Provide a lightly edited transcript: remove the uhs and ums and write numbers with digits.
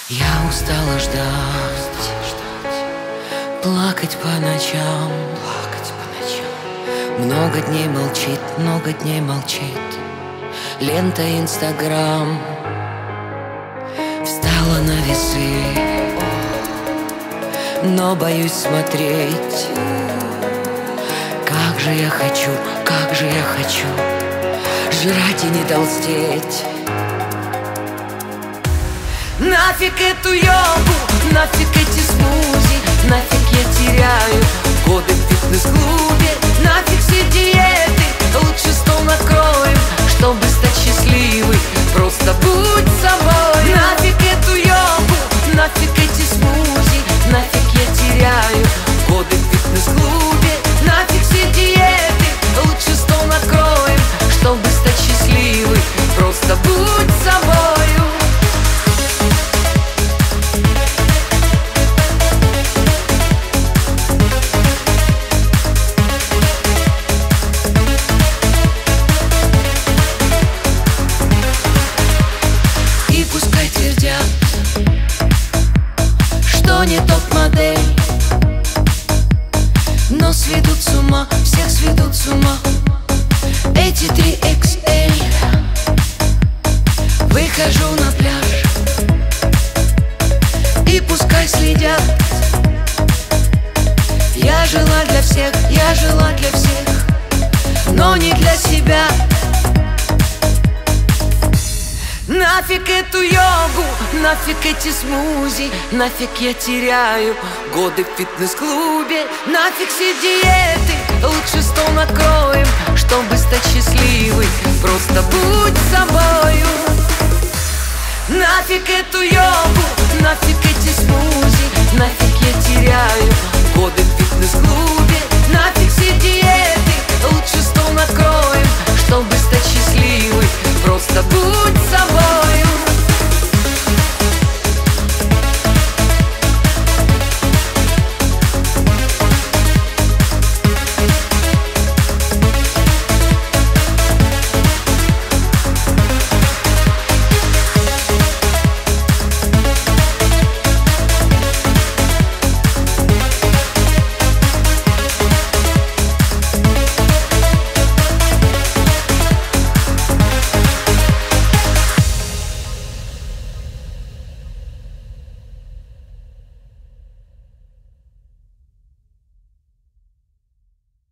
Я устала ждать, плакать по ночам. Много дней молчит лента Инстаграм. Встала на весы, но боюсь смотреть. Как же я хочу жрать и не толстеть. Нафиг эту йогу, нафиг эти смузи, нафиг я теряю годы в фитнес-клубе. Нафиг все диеты, лучше стол накроем, чтобы стать счастливой. Просто будь собой. Нафиг эту йогу, нафиг эти смузи, нафиг я теряю годы в фитнес-клубе. Нафиг все диеты, лучше стол накроем, чтобы стать счастливой. Просто будь собою. Что не топ-модель, но сведут с ума, всех сведут с ума эти 3XL. Выхожу на пляж, и пускай следят. Я жила для всех, но не для себя. Нафиг эту йогу, нафиг эти смузи, нафиг я теряю годы в фитнес-клубе. Нафиг все диеты, лучше стол накроем, чтобы стать счастливой. Просто будь собою. Нафиг эту йогу, нафиг эти смузи, нафиг я теряю годы в фитнес-клубе. Нафиг все диеты, лучше стол накроем, чтобы стать